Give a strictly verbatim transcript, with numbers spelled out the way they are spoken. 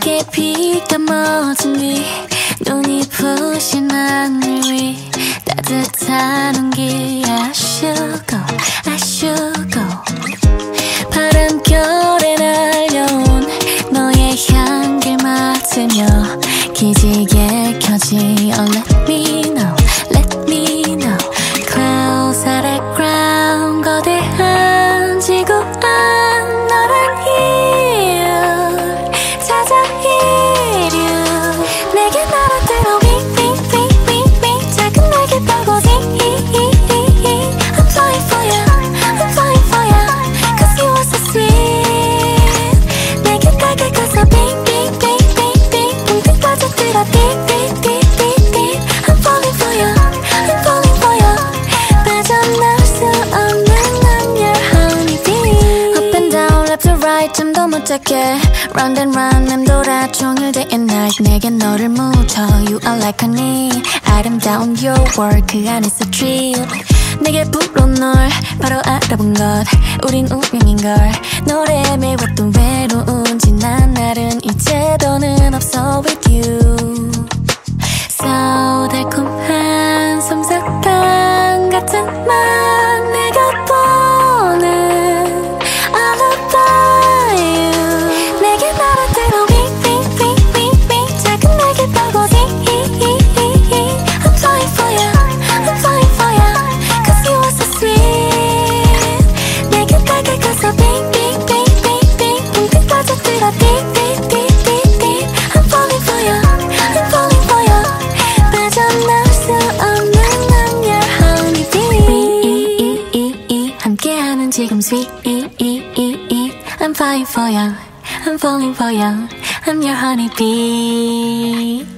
하얗게 비가 멎은 뒤 눈이 부신 하늘 위 따뜻한 온기야 아쉬고 아쉬고 바람결에 날려온 너의 향기를 맡으며 기지개 켜지 oh let me know let me know clouds 아래 ground 거대한 지구안 너란 here 찾아 이류 내게 날아들어 윙윙윙윙윙 작은 날개 펴고 I'm flying for you I'm flying for you cause you are so sweet 내게 가게 가서 빙빙빙빙빙 뭉툭 빠져들어 deep deep deep deep deep I'm falling for you I'm falling for you 빠져나올 수 없는 I'm your honeybee Up and down left to right 좀 더 못잡게 Round and round 맴돌아 종일 day and night 내게 너를 묻혀 You are like honey 아름다운 your world 그 안에서 trip 내게 불러 널 바로 알아본 것 우린 운명인걸 노래에 매웠던 외로운 지난 날은 이제 더는 없어 with you So 달콤한 솜사탕 같은 맘 내가 보는 All about you 내게 날아들어 윙윙윙윙윙 작은 날개 펴고 I'm flying for you I'm flying for you cause you are so sweet 내게 가게 가서 빙빙빙빙빙 뭉툭 빠져들어 deep deep deep deep deep I'm falling for you I'm falling for you 빠져나올 수 없는 I'm your honeybee 함께하는 지금 sweet I'm flying for you I'm falling for you I'm your honeybee